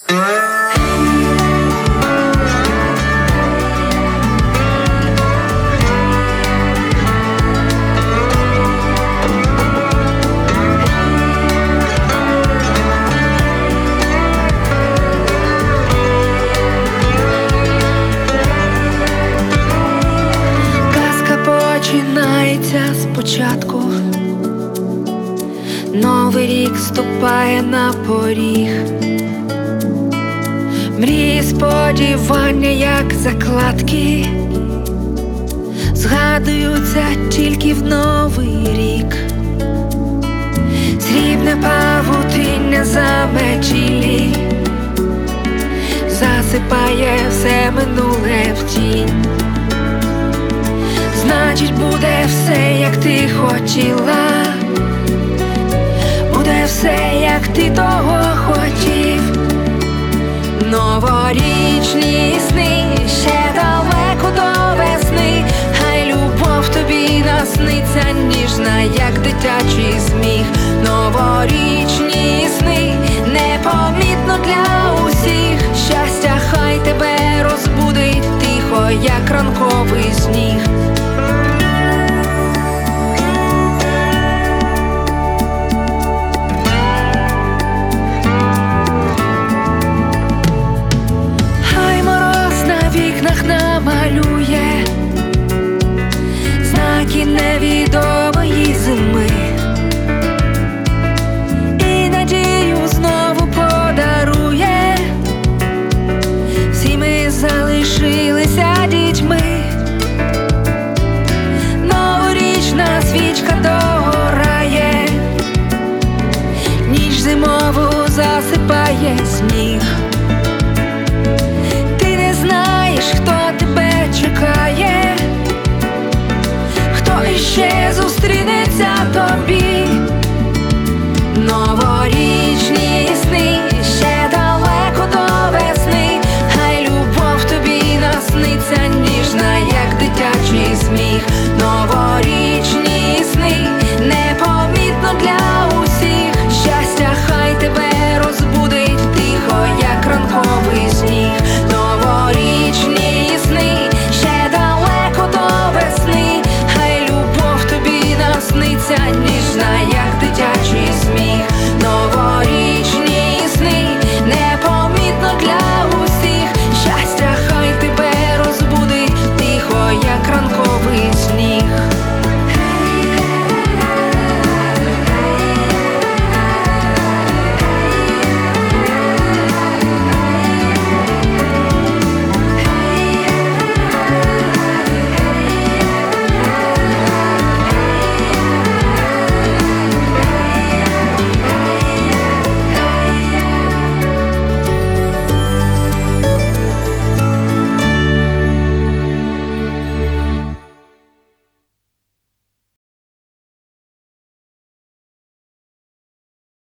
Починається спочатку, новий рік ступає на поріг. Мрії, сподівання, як закладки, згадуються тільки в новий рік. Срібне павутиння заметілі засипає все минуле в тінь. Значить, буде все, як ти хотіла, буде все, як ти того хотів. Новорічні сни, ще далеко до весни, хай любов тобі насниться ніжна, як дитячий сміх. Новорічні сни, непомітно для усіх, щастя хай тебе розбудить тихо, як ранковий сніг. Намалює знаки невідомої зими і надію знову подарує. Всі ми залишилися дітьми, новорічна свічка догорає, ніч зимову засипає сніг.